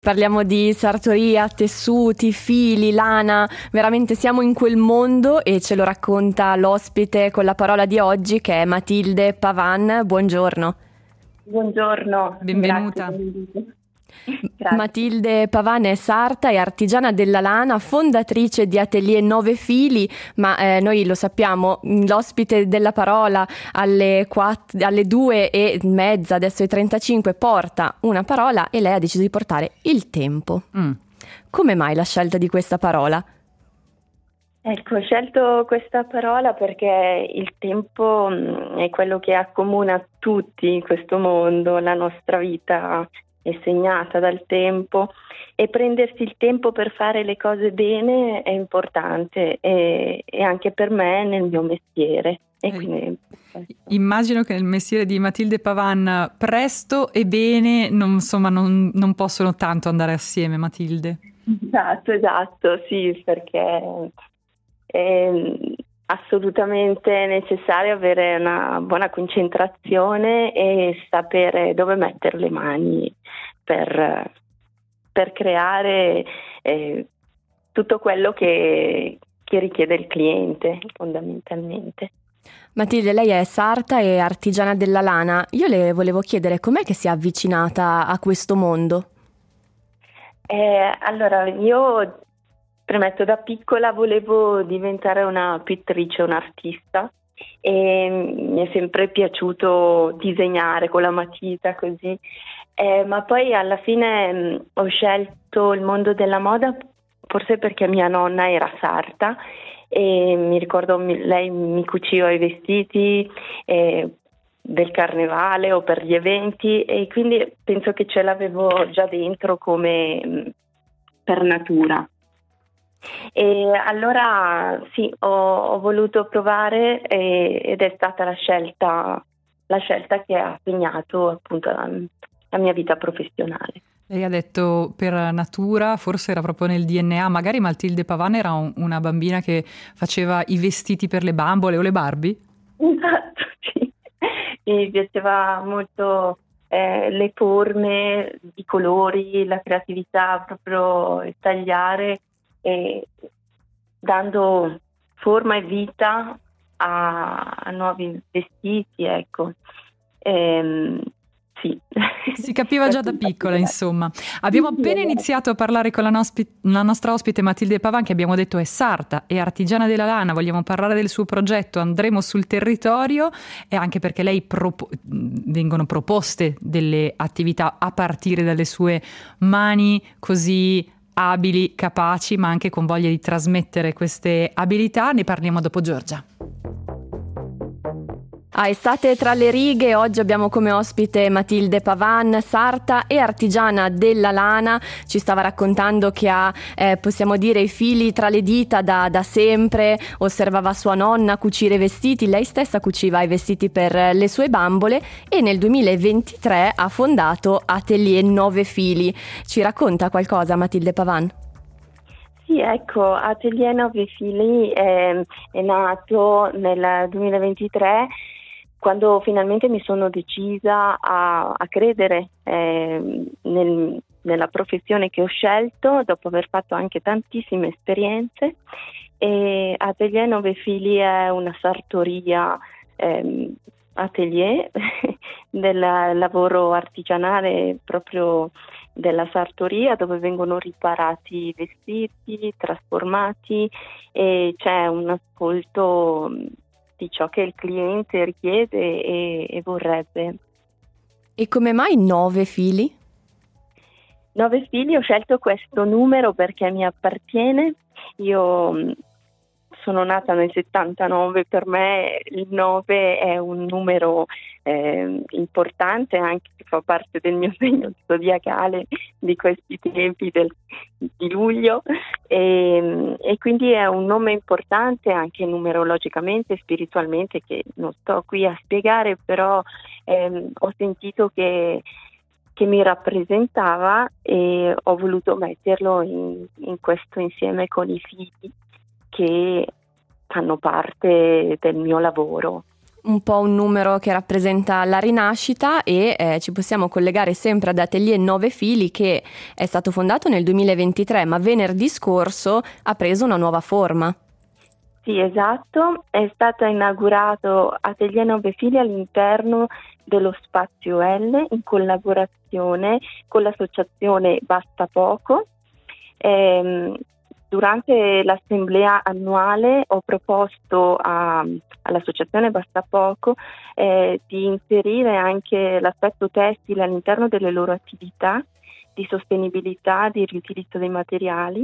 Parliamo di sartoria, tessuti, fili, lana, veramente siamo in quel mondo e ce lo racconta l'ospite con la parola di oggi che è Matilde Pavan. Buongiorno. Buongiorno, benvenuta. Grazie. Matilde Pavan è sarta e artigiana della lana, fondatrice di Atelier 9 Fili, ma noi lo sappiamo, l'ospite della parola alle 2:30, adesso è 35, porta una parola e lei ha deciso di portare il tempo. Come mai la scelta di questa parola? Ecco, ho scelto questa parola perché il tempo è quello che accomuna tutti in questo mondo, la nostra vita è segnata dal tempo e prendersi il tempo per fare le cose bene è importante e anche per me nel mio mestiere. E quindi, immagino che nel mestiere di Matilde Pavan presto e bene non possono tanto andare assieme, Matilde. Esatto, sì, perché è assolutamente necessario avere una buona concentrazione e sapere dove mettere le mani per creare tutto quello che richiede il cliente, fondamentalmente. Matilde, lei è sarta e artigiana della lana. Io le volevo chiedere com'è che si è avvicinata a questo mondo? Allora, io premetto, da piccola volevo diventare una pittrice, un'artista e mi è sempre piaciuto disegnare con la matita così, ma poi alla fine ho scelto il mondo della moda forse perché mia nonna era sarta e mi ricordo lei mi cuciva i vestiti del carnevale o per gli eventi e quindi penso che ce l'avevo già dentro come per natura. E allora sì, ho voluto provare ed è stata la scelta che ha segnato appunto la mia vita professionale. Lei ha detto per natura, forse era proprio nel DNA, magari Matilde Pavan era una bambina che faceva i vestiti per le bambole o le Barbie? Esatto, sì. Mi piaceva molto le forme, i colori, la creatività, proprio il tagliare e dando forma e vita a nuovi vestiti, ecco. Sì. Si capiva già da piccola, insomma. Abbiamo appena iniziato a parlare con la nostra ospite Matilde Pavan, che abbiamo detto è sarta e artigiana della lana. Vogliamo parlare del suo progetto, andremo sul territorio e anche perché lei vengono proposte delle attività a partire dalle sue mani così abili, capaci, ma anche con voglia di trasmettere queste abilità. Ne parliamo dopo Giorgia. Estate tra le righe, oggi abbiamo come ospite Matilde Pavan, sarta e artigiana della lana. Ci stava raccontando che ha, possiamo dire, i fili tra le dita da sempre, osservava sua nonna cucire vestiti, lei stessa cuciva i vestiti per le sue bambole e nel 2023 ha fondato Atelier 9 Fili. Ci racconta qualcosa Matilde Pavan? Sì, ecco, Atelier 9 Fili è nato nel 2023 quando finalmente mi sono decisa a credere nella professione che ho scelto, dopo aver fatto anche tantissime esperienze. E Atelier 9 Fili è una sartoria atelier del lavoro artigianale proprio della sartoria, dove vengono riparati i vestiti, trasformati e c'è un ascolto di ciò che il cliente richiede e vorrebbe. E come mai 9 fili? 9 fili, ho scelto questo numero perché mi appartiene. Io sono nata nel 79, per me il 9 è un numero importante, anche che fa parte del mio segno zodiacale di questi tempi di luglio e quindi è un nome importante anche numerologicamente, spiritualmente, che non sto qui a spiegare, però ho sentito che mi rappresentava e ho voluto metterlo in questo insieme con i figli che fanno parte del mio lavoro. Un po' un numero che rappresenta la rinascita e ci possiamo collegare sempre ad Atelier 9 Fili, che è stato fondato nel 2023, ma venerdì scorso ha preso una nuova forma. Sì, esatto, è stato inaugurato Atelier 9 Fili all'interno dello Spazio L in collaborazione con l'associazione Basta Poco. Durante l'assemblea annuale ho proposto all'associazione Basta Poco di inserire anche l'aspetto tessile all'interno delle loro attività di sostenibilità, di riutilizzo dei materiali,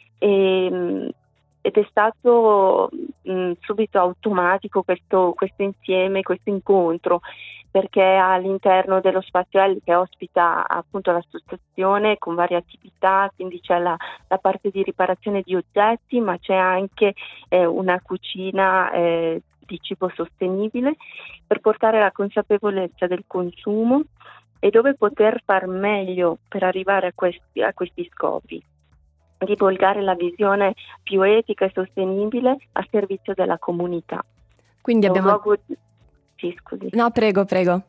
ed è stato subito automatico questo insieme, questo incontro, perché all'interno dello Spazio L, che ospita appunto l'associazione con varie attività, quindi c'è la parte di riparazione di oggetti, ma c'è anche una cucina di cibo sostenibile per portare la consapevolezza del consumo e dove poter far meglio per arrivare a questi scopi. Divulgare la visione più etica e sostenibile a servizio della comunità. Quindi abbiamo... Sì, scusi. No, prego.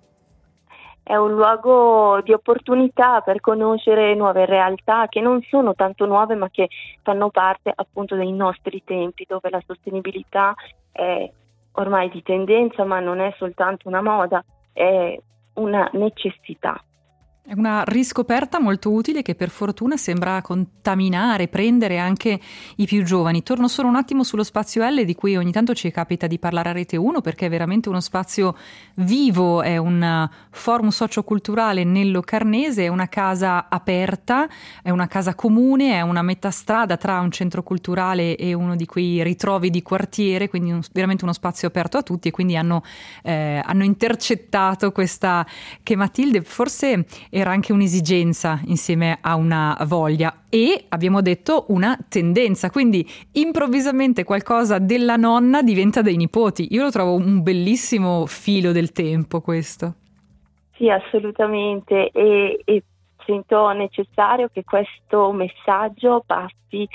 È un luogo di opportunità per conoscere nuove realtà che non sono tanto nuove, ma che fanno parte appunto dei nostri tempi, dove la sostenibilità è ormai di tendenza, ma non è soltanto una moda, è una necessità. È una riscoperta molto utile che per fortuna sembra contaminare, prendere anche i più giovani. Torno solo un attimo sullo Spazio L, di cui ogni tanto ci capita di parlare a Rete 1, perché è veramente uno spazio vivo, è un forum socioculturale nel Locarnese, è una casa aperta, è una casa comune, è una metà strada tra un centro culturale e uno di quei ritrovi di quartiere, quindi veramente uno spazio aperto a tutti, e quindi hanno intercettato questa che Matilde forse era anche un'esigenza insieme a una voglia e, abbiamo detto, una tendenza, quindi improvvisamente qualcosa della nonna diventa dei nipoti. Io lo trovo un bellissimo filo del tempo questo. Sì, assolutamente, e sento necessario che questo messaggio passi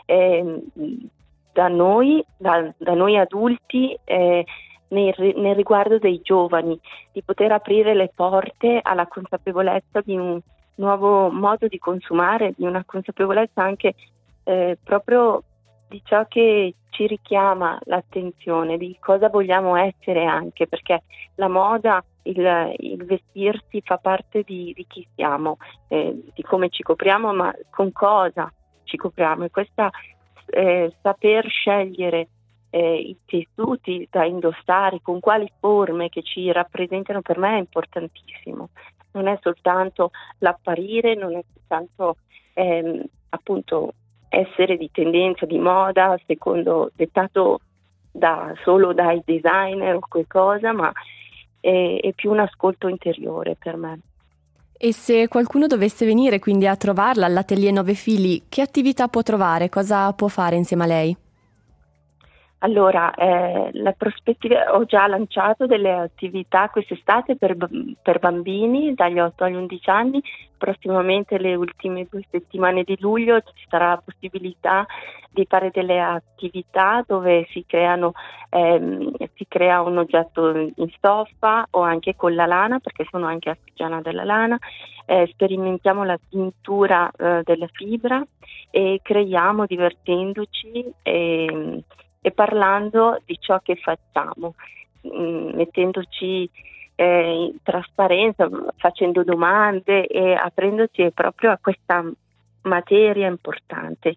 da noi adulti, nel riguardo dei giovani, di poter aprire le porte alla consapevolezza di un nuovo modo di consumare, di una consapevolezza anche proprio di ciò che ci richiama l'attenzione, di cosa vogliamo essere, anche perché la moda, il vestirsi fa parte di chi siamo, di come ci copriamo, ma con cosa ci copriamo, e questa saper scegliere i tessuti da indossare, con quali forme che ci rappresentano, per me è importantissimo. Non è soltanto l'apparire, non è soltanto appunto essere di tendenza, di moda, secondo dettato solo dai designer o qualcosa, ma è più un ascolto interiore per me. E se qualcuno dovesse venire quindi a trovarla all'Atelier 9 Fili, che attività può trovare? Cosa può fare insieme a lei? Allora, la prospettiva, ho già lanciato delle attività quest'estate per bambini dagli 8 agli 11 anni. Prossimamente, le ultime 2 settimane di luglio, ci sarà la possibilità di fare delle attività dove si crea un oggetto in stoffa o anche con la lana, perché sono anche artigiana della lana. Sperimentiamo la tintura della fibra e creiamo divertendoci e parlando di ciò che facciamo, mettendoci in trasparenza, facendo domande e aprendoci proprio a questa materia importante.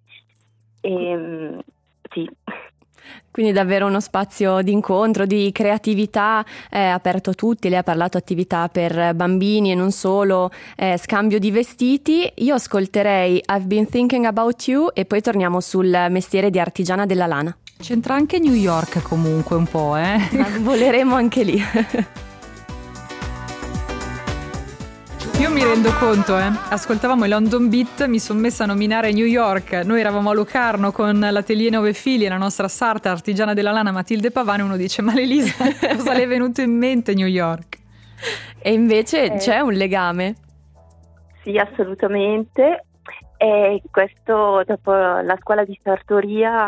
Sì. Quindi davvero uno spazio di incontro, di creatività, aperto a tutti. Lei ha parlato attività per bambini e non solo, scambio di vestiti. Io ascolterei I've Been Thinking About You e poi torniamo sul mestiere di artigiana della lana. C'entra anche New York comunque un po', Voleremo anche lì. Io mi rendo conto, ascoltavamo i London Beat, mi sono messa a nominare New York. Noi eravamo a Locarno con l'Atelier 9 Fili e la nostra sarta artigiana della lana Matilde Pavan, e uno dice: ma l'Elisa, cosa le è venuto in mente New York? E invece c'è un legame. Sì, assolutamente. E questo, dopo la scuola di sartoria,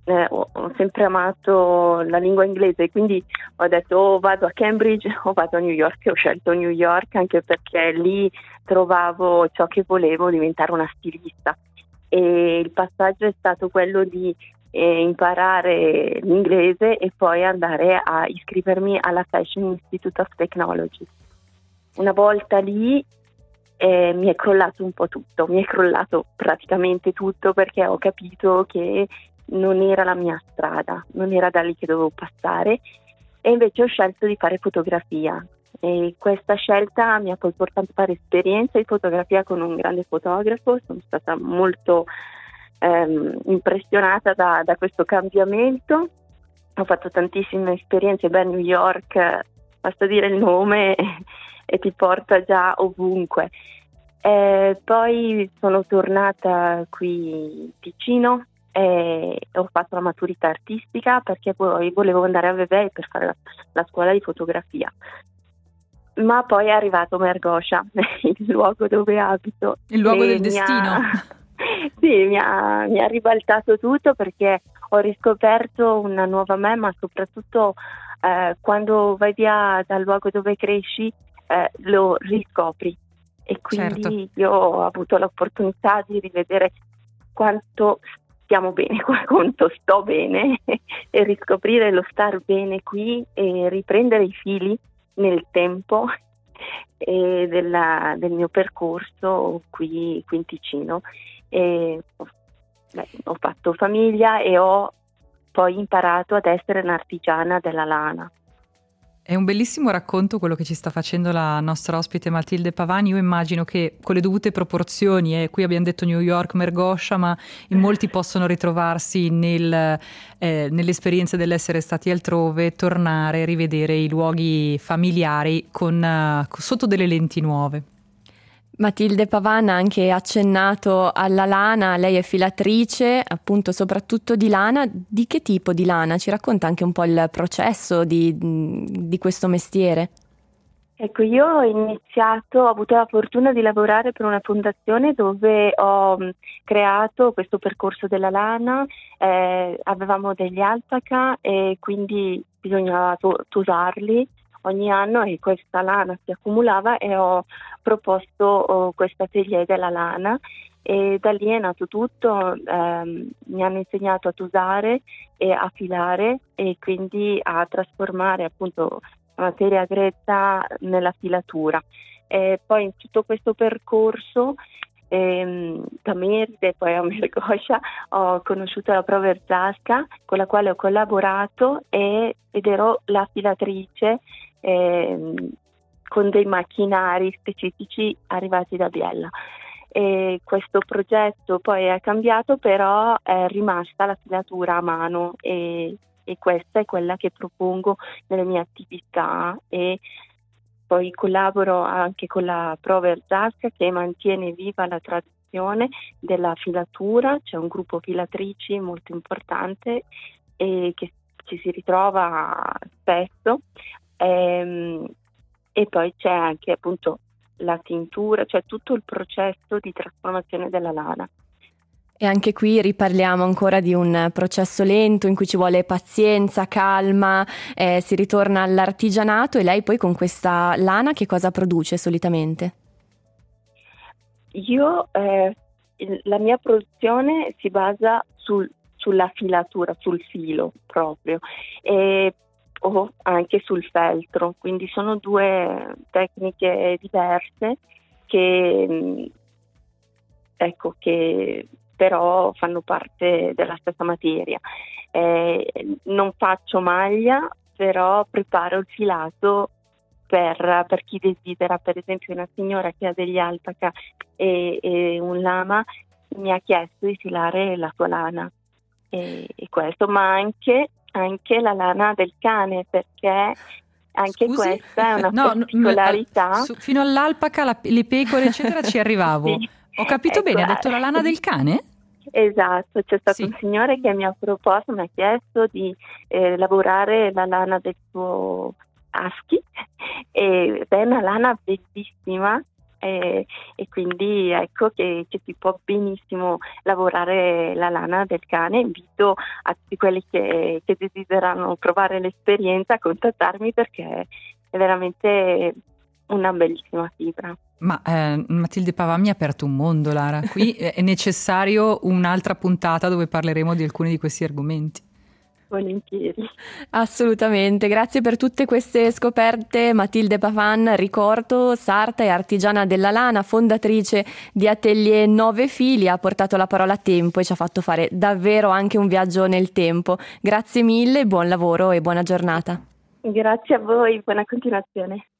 ho sempre amato la lingua inglese, quindi ho detto o vado a Cambridge o vado a New York, e ho scelto New York anche perché lì trovavo ciò che volevo, diventare una stilista, e il passaggio è stato quello di imparare l'inglese e poi andare a iscrivermi alla Fashion Institute of Technology. Una volta lì mi è crollato un po' tutto, mi è crollato praticamente tutto, perché ho capito che non era la mia strada, non era da lì che dovevo passare, e invece ho scelto di fare fotografia, e questa scelta mi ha poi portato a fare esperienza di fotografia con un grande fotografo. Sono stata molto impressionata da questo cambiamento. Ho fatto tantissime esperienze, New York, basta dire il nome e ti porta già ovunque. Poi sono tornata qui in Ticino e ho fatto la maturità artistica, perché poi volevo andare a Vevey per fare la scuola di fotografia. Ma poi è arrivato Mergosha, il luogo dove abito. Il luogo del destino. Sì, mi ha ribaltato tutto, perché ho riscoperto una nuova me, ma soprattutto quando vai via dal luogo dove cresci lo riscopri, e quindi Certo. io ho avuto l'opportunità di rivedere quanto stiamo bene qua, quanto sto bene e riscoprire lo star bene qui e riprendere i fili nel tempo del mio percorso qui in Ticino. E ho fatto famiglia e ho poi imparato ad essere un'artigiana della lana. È un bellissimo racconto quello che ci sta facendo la nostra ospite Matilde Pavani. Io immagino che con le dovute proporzioni, qui abbiamo detto New York, Mergosha, ma in molti possono ritrovarsi nelle esperienze dell'essere stati altrove, tornare, rivedere i luoghi familiari sotto delle lenti nuove. Matilde Pavan ha anche accennato alla lana, lei è filatrice, appunto soprattutto di lana. Di che tipo di lana? Ci racconta anche un po' il processo di questo mestiere? Ecco, io ho avuto la fortuna di lavorare per una fondazione dove ho creato questo percorso della lana. Avevamo degli alpaca e quindi bisognava tosarli ogni anno, e questa lana si accumulava, e ho proposto questo atelier della lana, e da lì è nato tutto. Mi hanno insegnato a tosare e a filare, e quindi a trasformare appunto la materia grezza nella filatura. Poi in tutto questo percorso da Meride, poi a Mergosha, ho conosciuto la Pro Verzasca, con la quale ho collaborato ed ero la filatrice con dei macchinari specifici arrivati da Biella. E questo progetto poi è cambiato, però è rimasta la filatura a mano, e questa è quella che propongo nelle mie attività, e poi collaboro anche con la Pro Verzasca, che mantiene viva la tradizione della filatura. C'è un gruppo filatrici molto importante e che ci si ritrova spesso, e poi c'è anche appunto la tintura, cioè tutto il processo di trasformazione della lana. E anche qui riparliamo ancora di un processo lento in cui ci vuole pazienza, calma, si ritorna all'artigianato. E lei poi con questa lana che cosa produce solitamente? Io, la mia produzione si basa sulla filatura, sul filo proprio, o anche sul feltro, quindi sono due tecniche diverse che però fanno parte della stessa materia. Non faccio maglia, però preparo il filato per chi desidera. Per esempio una signora che ha degli alpaca e un lama mi ha chiesto di filare la sua lana, e questo, ma anche la lana del cane, perché anche Scusi? questa è una particolarità. Fino all'alpaca, le pecore eccetera ci arrivavo. Sì. Ho capito bene, ha detto la lana del cane? Esatto, c'è stato Sì. un signore che mi ha chiesto di lavorare la lana del suo husky, ed è una lana bellissima, e quindi ecco che si può benissimo lavorare la lana del cane. Invito a tutti quelli che desiderano provare l'esperienza a contattarmi, perché è veramente una bellissima fibra. Ma Matilde Pavan mi ha aperto un mondo, Lara. Qui è necessario un'altra puntata dove parleremo di alcuni di questi argomenti. Volentieri. Assolutamente, grazie per tutte queste scoperte Matilde Pavan. Ricordo, sarta e artigiana della lana, fondatrice di Atelier 9 Fili, ha portato la parola a tempo e ci ha fatto fare davvero anche un viaggio nel tempo. Grazie mille, buon lavoro e buona giornata. Grazie a voi, buona continuazione.